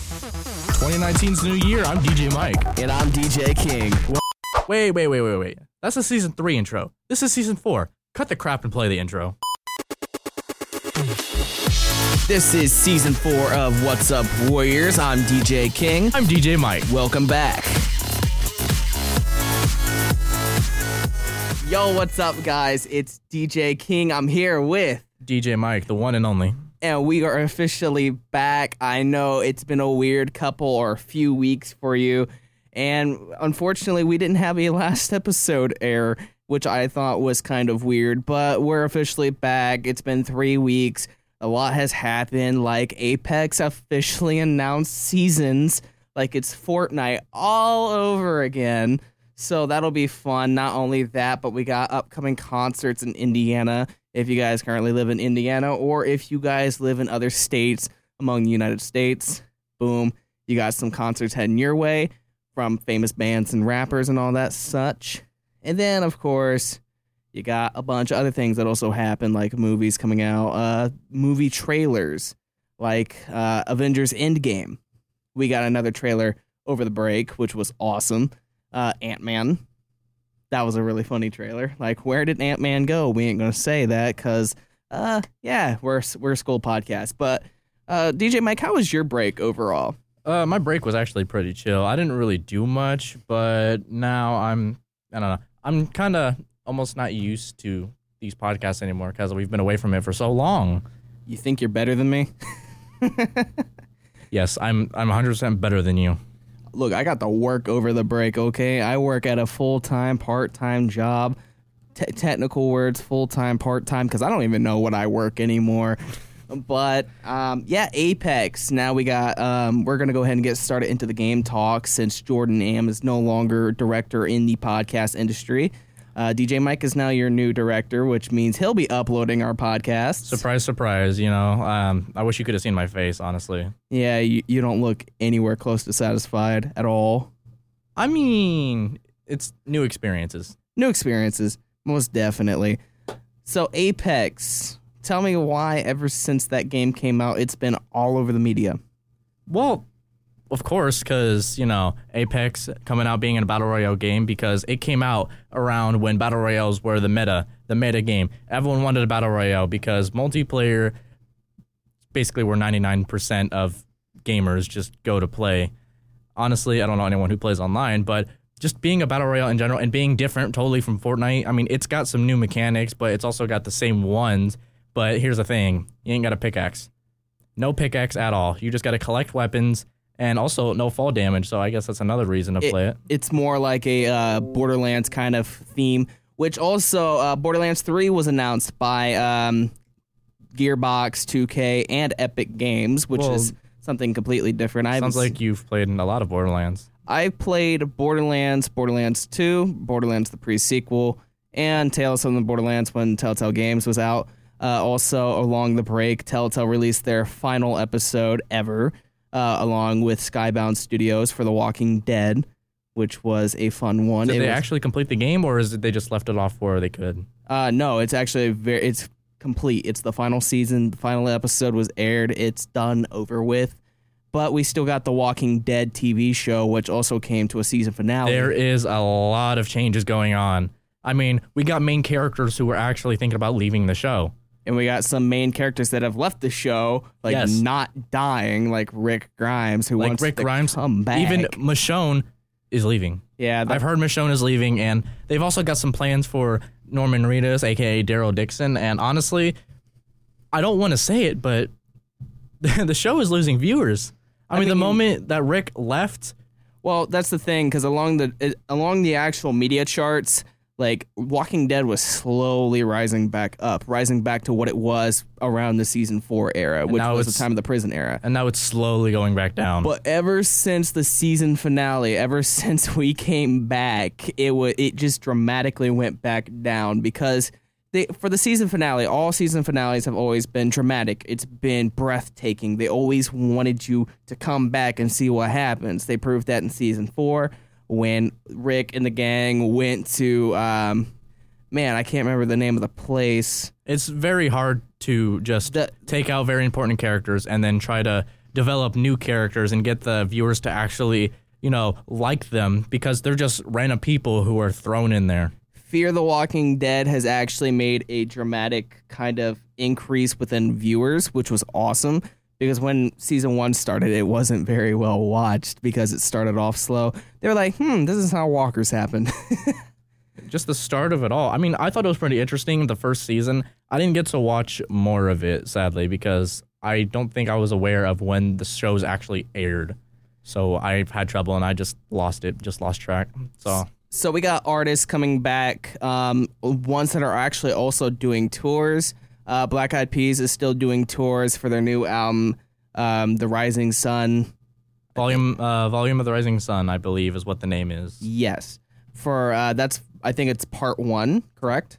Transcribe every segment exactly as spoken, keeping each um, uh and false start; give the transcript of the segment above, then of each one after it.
twenty nineteen's new year. I'm D J Mike. And I'm D J King. Wait, wait, wait, wait, wait. That's a season three intro. This is season four. Cut the crap and play the intro. This is season four of What's Up Warriors. I'm D J King. I'm D J Mike. Welcome back. Yo, what's up, guys? It's D J King. I'm here with D J Mike, the one and only. And we are officially back. I know it's been a weird couple or few weeks for you. And unfortunately, we didn't have a last episode air, which I thought was kind of weird. But we're officially back. It's been three weeks. A lot has happened. Like Apex officially announced seasons. Like it's Fortnite all over again. So that'll be fun. Not only that, but we got upcoming concerts in Indiana. If you guys currently live in Indiana, or if you guys live in other states among the United States, boom, you got some concerts heading your way from famous bands and rappers and all that such. And then, of course, you got a bunch of other things that also happen, like movies coming out, uh, movie trailers, like uh, Avengers Endgame. We got another trailer over the break, which was awesome. Uh, Ant-Man. That was a really funny trailer. Like, where did Ant-Man go? We ain't gonna say that because, uh, yeah, we're we're a school podcast. But, uh, D J Mike, how was your break overall? Uh, my break was actually pretty chill. I didn't really do much, but now I'm, I don't know, I'm kind of almost not used to these podcasts anymore because we've been away from it for so long. You think you're better than me? Yes, I'm. I'm one hundred percent better than you. Look, I got to work over the break, okay? I work at a full-time, part-time job. Te- technical words, full-time, part-time, because I don't even know what I work anymore. But, um, yeah, Apex. Now we got, um, we're going to go ahead and get started into the game talk since Jordan Am is no longer director in the podcast industry. Uh, D J Mike is now your new director, which means he'll be uploading our podcast. Surprise, surprise, you know. Um, I wish you could have seen my face, honestly. Yeah, you, you don't look anywhere close to satisfied at all. I mean, it's new experiences. New experiences, most definitely. So, Apex, tell me why ever since that game came out, it's been all over the media. Well, of course, because, you know, Apex coming out being in a Battle Royale game because it came out around when Battle Royales were the meta, the meta game. Everyone wanted a Battle Royale because multiplayer, basically where ninety-nine percent of gamers just go to play. Honestly, I don't know anyone who plays online, but just being a Battle Royale in general and being different totally from Fortnite. I mean, it's got some new mechanics, but it's also got the same ones. But here's the thing. You ain't got a pickaxe. No pickaxe at all. You just got to collect weapons. And also no fall damage, so I guess that's another reason to it, play it. It's more like a uh, Borderlands kind of theme, which also uh, Borderlands three was announced by um, Gearbox, two K, and Epic Games, which well, is something completely different. I sounds like you've played in a lot of Borderlands. I played Borderlands, Borderlands two, Borderlands the pre-sequel, and Tales from the Borderlands when Telltale Games was out. Uh, also, along the break, Telltale released their final episode ever, Uh, along with Skybound Studios for The Walking Dead, which was a fun one. Did it they was, actually complete the game, or is it they just left it off where they could? Uh, no, it's actually very, it's complete. It's the final season. The final episode was aired. It's done, over with. But we still got The Walking Dead T V show, which also came to a season finale. There is a lot of changes going on. I mean, we got main characters who were actually thinking about leaving the show. And we got some main characters that have left the show, like yes. not dying, like Rick Grimes, who like wants Rick to Grimes, come back. Even Michonne is leaving. Yeah, that- I've heard Michonne is leaving, and they've also got some plans for Norman Reedus, a k a. Daryl Dixon. And honestly, I don't want to say it, but the show is losing viewers. I, I mean, mean, the moment that Rick left... Well, that's the thing, because along the it, along the actual media charts... Like, Walking Dead was slowly rising back up, rising back to what it was around the season four era, which was the time of the prison era. And now it's slowly going back down. But ever since the season finale, ever since we came back, it w- it just dramatically went back down because they for the season finale, all season finales have always been dramatic. It's been breathtaking. They always wanted you to come back and see what happens. They proved that in season four. When Rick and the gang went to, um, man, I can't remember the name of the place. It's very hard to just the, take out very important characters and then try to develop new characters and get the viewers to actually, you know, like them because they're just random people who are thrown in there. Fear the Walking Dead has actually made a dramatic kind of increase within viewers, which was awesome because when season one started, it wasn't very well watched because it started off slow. They were like, hmm, this is how walkers happen. Just the start of it all. I mean, I thought it was pretty interesting the first season. I didn't get to watch more of it, sadly, because I don't think I was aware of when the shows actually aired. So I've had trouble and I just lost it, just lost track. So... So we got artists coming back, um, ones that are actually also doing tours. Uh, Black Eyed Peas is still doing tours for their new album, um, The Rising Sun. Volume uh, Volume of the Rising Sun, I believe, is what the name is. Yes. For uh, that's I think it's part one, correct?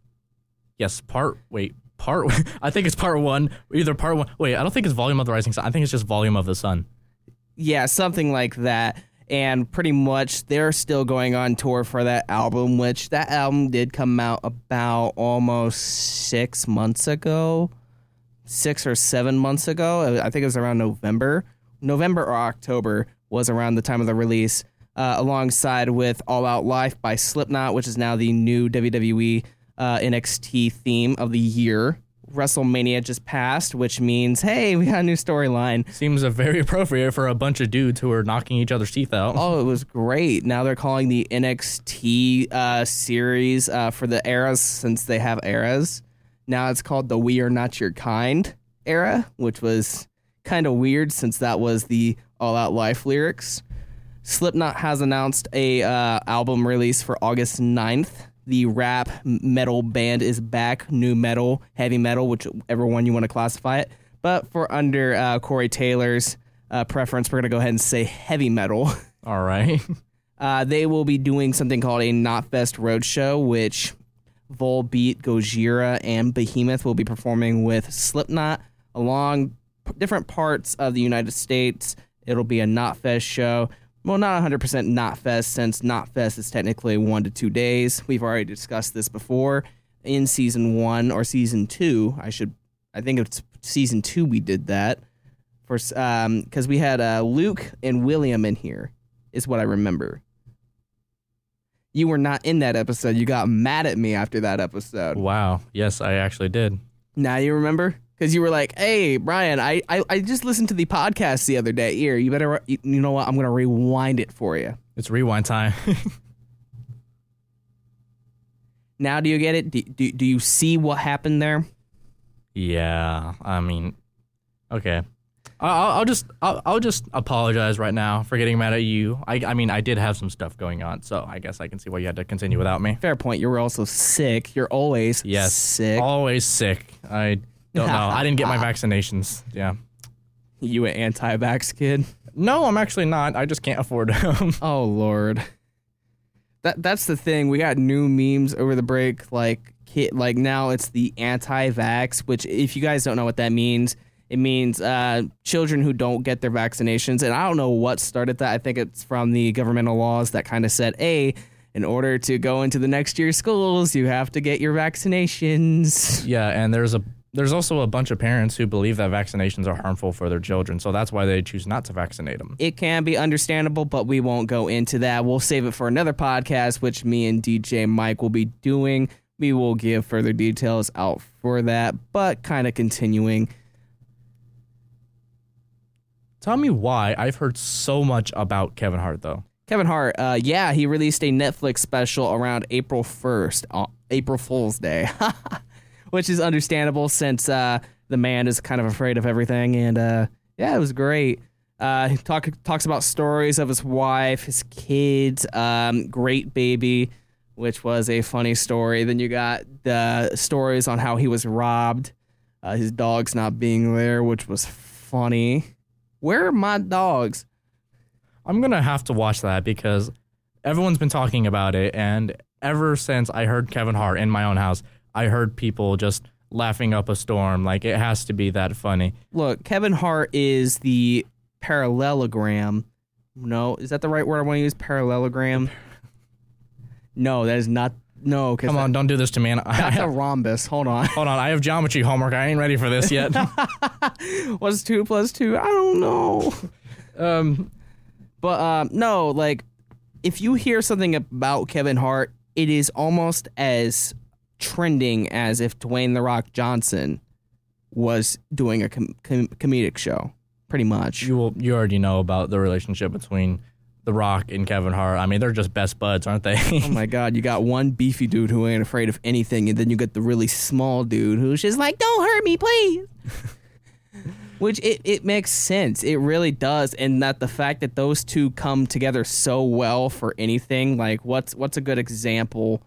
Yes, part, wait, part, I think it's part one, either part one, wait, I don't think it's Volume of the Rising Sun, I think it's just Volume of the Sun. Yeah, something like that. And pretty much they're still going on tour for that album, which that album did come out about almost six months ago, six or seven months ago. I think it was around November. November or October was around the time of the release, uh, alongside with All Out Life by Slipknot, which is now the new W W E uh, N X T theme of the year. WrestleMania just passed, which means, hey, we got a new storyline. Seems uh, very appropriate for a bunch of dudes who are knocking each other's teeth out. Oh, it was great. Now they're calling the N X T uh, series uh, for the eras, since they have eras. Now it's called the We Are Not Your Kind era, which was kind of weird since that was the All Out Life lyrics. Slipknot has announced a uh, album release for August ninth. The rap metal band is back, new metal, heavy metal, whichever one you want to classify it. But for under uh, Corey Taylor's uh, preference, we're going to go ahead and say heavy metal. All right. uh, they will be doing something called a Knotfest Roadshow, which Volbeat, Gojira, and Behemoth will be performing with Slipknot along p- different parts of the United States. It'll be a Knotfest show. Well, not one hundred percent Knotfest, since Knotfest is technically one to two days. We've already discussed this before in season one or season two. I should, I think it's season two we did that for um because we had uh, Luke and William in here, is what I remember. You were not in that episode. You got mad at me after that episode. Wow. Yes, I actually did. Now you remember? Because you were like, hey, Brian, I, I, I just listened to the podcast the other day. Here, you better, you, you know what? I'm going to rewind it for you. It's rewind time. Now do you get it? Do, do, do you see what happened there? Yeah, I mean, okay. I'll, I'll just I'll, I'll just apologize right now for getting mad at you. I, I mean, I did have some stuff going on, so I guess I can see why you had to continue without me. Fair point. You were also sick. You're always yes, sick. Always sick. I don't know. I didn't get my vaccinations. Yeah. You an anti-vax kid? No, I'm actually not. I just can't afford them. Oh, Lord. That That's the thing. We got new memes over the break. Like, kid, like now it's the anti-vax, which if you guys don't know what that means, it means uh, children who don't get their vaccinations. And I don't know what started that. I think it's from the governmental laws that kind of said, hey, in order to go into the next year's schools, you have to get your vaccinations. Yeah, and there's a there's also a bunch of parents who believe that vaccinations are harmful for their children, so that's why they choose not to vaccinate them. It can be understandable, but we won't go into that. We'll save it for another podcast, which me and D J Mike will be doing. We will give further details out for that, but kind of continuing. Tell me why I've heard so much about Kevin Hart, though. Kevin Hart, uh, yeah, he released a Netflix special around April first, uh, April Fool's Day, which is understandable since uh, the man is kind of afraid of everything. And uh, yeah, it was great. Uh, he talk, talks about stories of his wife, his kids, um, great baby, which was a funny story. Then you got the stories on how he was robbed, uh, his dogs not being there, which was funny. Where are my dogs? I'm going to have to watch that because everyone's been talking about it, and ever since I heard Kevin Hart in my own house, I heard people just laughing up a storm. Like, it has to be that funny. Look, Kevin Hart is the parallelogram. No, is that the right word I want to use? Parallelogram? No, that is not no. Come on, don't do this to me. I, That's a rhombus. Hold on. Hold on, I have geometry homework. I ain't ready for this yet. What's two plus two? I don't know. um, But um, no, like, if you hear something about Kevin Hart, it is almost as trending as if Dwayne The Rock Johnson was doing a com- com- comedic show, pretty much. you will. You already know about the relationship between The Rock and Kevin Hart. I mean, they're just best buds, aren't they? Oh my God, you got one beefy dude who ain't afraid of anything, and then you get the really small dude who's just like, don't hurt me, please. Which it, it makes sense. It really does. And that the fact that those two come together so well for anything, like what's what's a good example?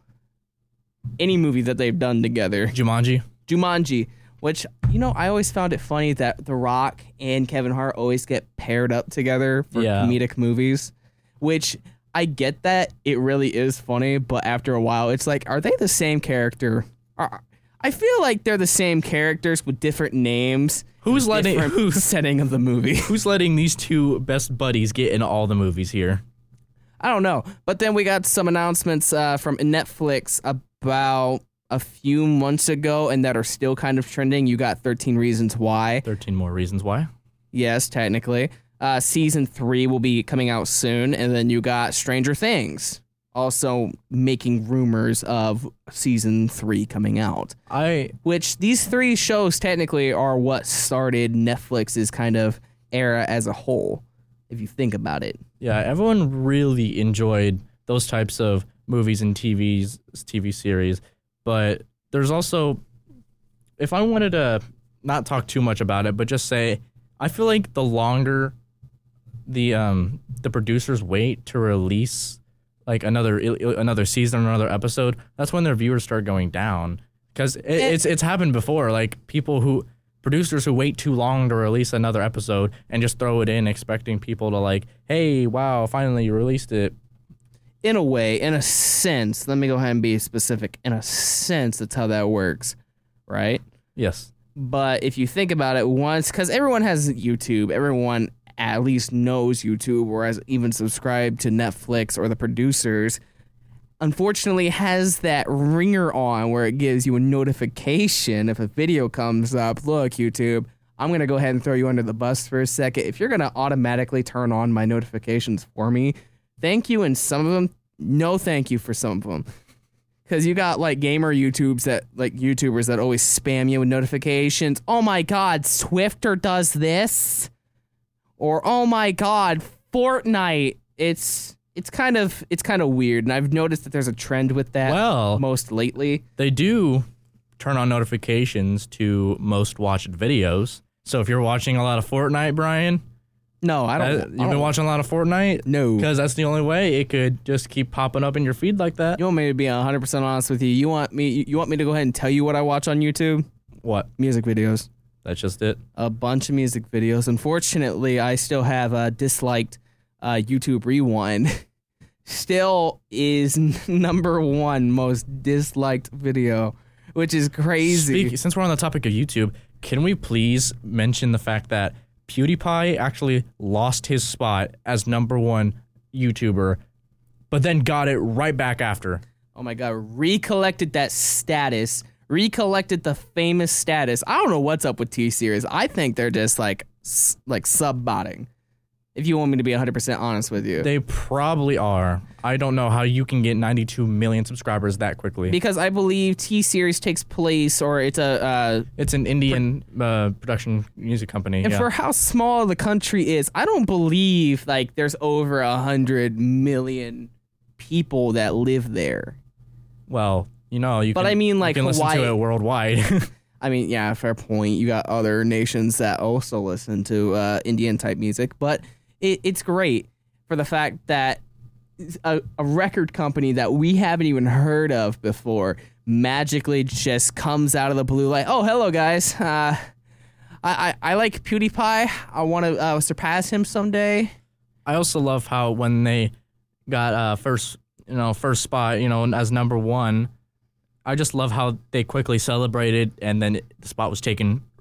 Any movie that they've done together. Jumanji. Jumanji, which, you know, I always found it funny that The Rock and Kevin Hart always get paired up together for Yeah. comedic movies, which I get that it really is funny, but after a while, it's like, are they the same character? Are, I feel like they're the same characters with different names. Who's letting different who's setting of the movie? who's letting these two best buddies get in all the movies here? I don't know. But then we got some announcements uh, from Netflix about a few months ago and that are still kind of trending. You got thirteen Reasons Why. Thirteen more reasons why. Yes, technically. Uh, season three will be coming out soon. And then you got Stranger Things also making rumors of season three coming out. I Which these three shows technically are what started Netflix's kind of era as a whole, if you think about it. yeah, everyone really enjoyed those types of movies and T Vs, T V series. But there's also, if I wanted to not talk too much about it, but just say, I feel like the longer the um the producers wait to release like another another season or another episode, that's when their viewers start going down. Because it, it's it's happened before. Like people who producers who wait too long to release another episode and just throw it in, expecting people to like, hey, wow, finally you released it. In a way, in a sense, let me go ahead and be specific. In a sense, that's how that works, right? Yes. But if you think about it once, because everyone has YouTube, everyone at least knows YouTube or has even subscribed to Netflix, or the producers, unfortunately, has that ringer on where it gives you a notification if a video comes up. Look, YouTube, I'm going to go ahead and throw you under the bus for a second. If you're going to automatically turn on my notifications for me, thank you. And some of them, no thank you for some of them. Because you got like gamer YouTubes that like YouTubers that always spam you with notifications. Oh my God, Swifter does this. Or oh my God, Fortnite. It's it's kind of it's kind of weird, and I've noticed that there's a trend with that. Well, most lately, they do turn on notifications to most watched videos. So if you're watching a lot of Fortnite, Brian, no, I don't. that, I you've don't, been watching a lot of Fortnite. No, because that's the only way it could just keep popping up in your feed like that. You want me to be one hundred percent honest with you? You want me? You want me to go ahead and tell you what I watch on YouTube? What? Music videos. That's just it. A bunch of music videos. Unfortunately, I still have a disliked uh, YouTube Rewind. Still is number one most disliked video, which is crazy. Speak, since we're on the topic of YouTube, can we please mention the fact that PewDiePie actually lost his spot as number one YouTuber, but then got it right back after? Oh my God, recollected that status. Recollected the famous status. I don't know what's up with T-Series. I think they're just like s- like sub-botting, if you want me to be one hundred percent honest with you. They probably are. I don't know how you can get ninety-two million subscribers that quickly. Because I believe T-Series takes place, or it's a... Uh, it's an Indian uh, production music company. and yeah. for how small the country is, I don't believe like there's over one hundred million people that live there. Well... You know, you but can, I mean, like, you can listen Hawaii, to it worldwide. I mean, yeah, fair point. You got other nations that also listen to uh, Indian type music, but it, it's great for the fact that a, a record company that we haven't even heard of before magically just comes out of the blue, like, oh, hello, guys. Uh, I, I, I like PewDiePie. I want to uh, surpass him someday. I also love how when they got uh, first, you know, first spot, you know, as number one. I just love how they quickly celebrated, and then it, the spot was taken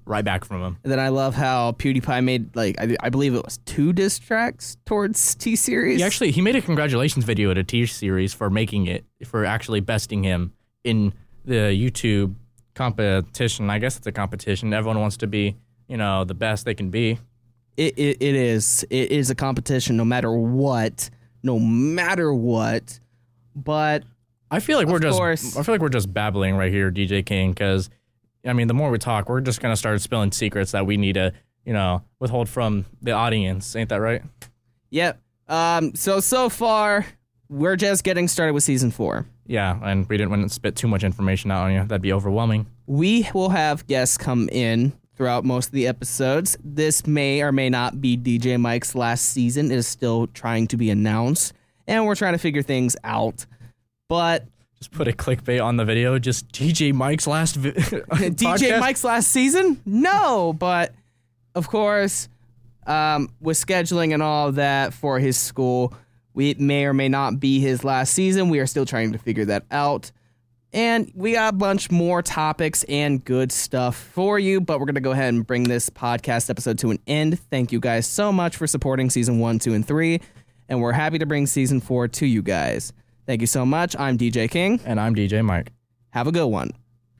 right back from him. And then I love how PewDiePie made, like, I, I believe it was two diss tracks towards T-Series. He actually, he made a congratulations video to T-Series for making it, for actually besting him in the YouTube competition. I guess it's a competition. Everyone wants to be, you know, the best they can be. It, it It is. It is a competition no matter what. No matter what. But I feel like we're just, course, I feel like we're just babbling right here, D J King, because, I mean, the more we talk, we're just going to start spilling secrets that we need to, you know, withhold from the audience. Ain't that right? Yep. Um. So, so far, we're just getting started with season four. Yeah, and we didn't want to spit too much information out on you. That'd be overwhelming. We will have guests come in throughout most of the episodes. This may or may not be D J Mike's last season. It is still trying to be announced, and we're trying to figure things out. But just put a clickbait on the video. Just D J Mike's last vi- D J Mike's last season? No, but of course, um, with scheduling and all that for his school, we it may or may not be his last season. We are still trying to figure that out. And we got a bunch more topics and good stuff for you, but we're going to go ahead and bring this podcast episode to an end. Thank you guys so much for supporting season one, two, and three, and we're happy to bring season four to you guys. Thank you so much. I'm D J King. And I'm D J Mike. Have a good one.